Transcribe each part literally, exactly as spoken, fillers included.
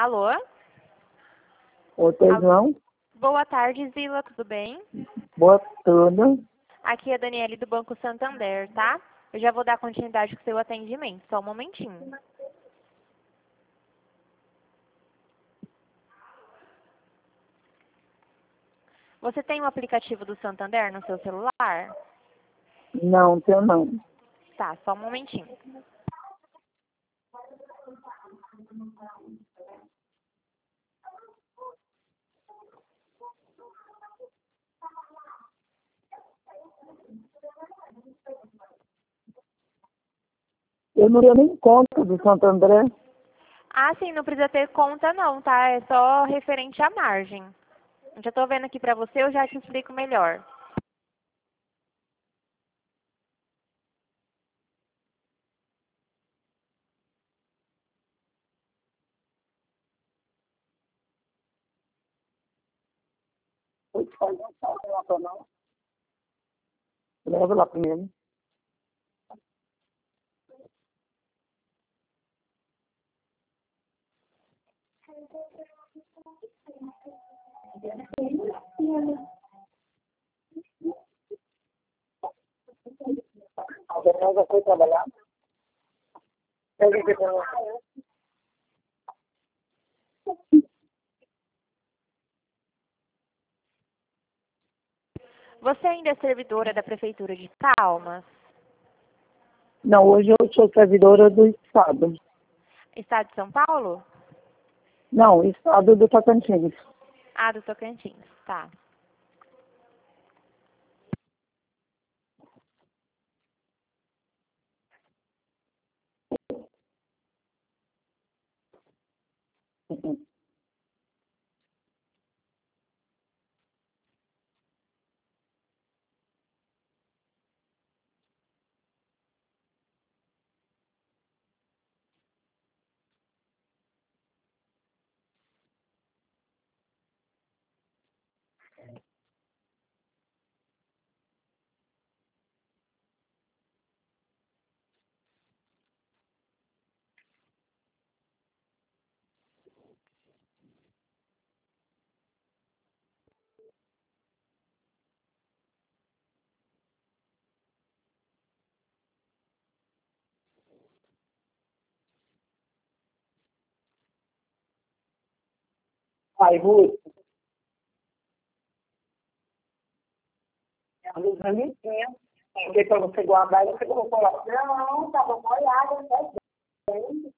Alô? Oi, João. Boa tarde, Zila, tudo bem? Boa tarde. Aqui é a Daniele do Banco Santander, tá? Eu já vou dar continuidade com o seu atendimento, só um momentinho. Você tem o aplicativo do Santander no seu celular? Não, tenho não. Tá, só um momentinho. Eu não tenho nem conta do Santo André. Ah, sim, não precisa ter conta não, tá? É só referente à margem. Eu já tô vendo aqui pra você, eu já te explico melhor. Vou te fazer um salto lá pra não. Leva lá primeiro. A Daniela já foi trabalhar. Pega aqui pra lá. Você ainda é servidora da Prefeitura de Palmas, Não, hoje eu sou servidora do Estado. Estado de São Paulo? Não, Estado do Tocantins. Ah, do Tocantins, tá. Uhum. Aí, Ruth. A luz é limpinha. Peguei pra você guardar e você colocou lá. Não, tava molhada, tá bem.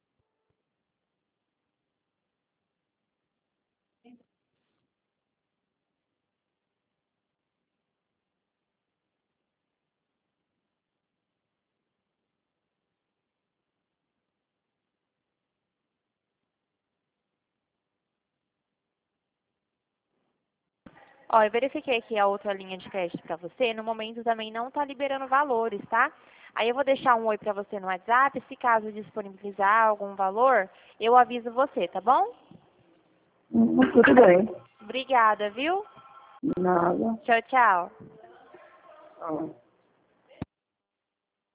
Ó, eu verifiquei aqui a outra linha de crédito pra você. No momento também não tá liberando valores, tá? Aí eu vou deixar um oi pra você no WhatsApp. Se caso disponibilizar algum valor, eu aviso você, tá bom? Hum, Tudo bem. Obrigada, viu? Nada. Tchau, tchau. Ah.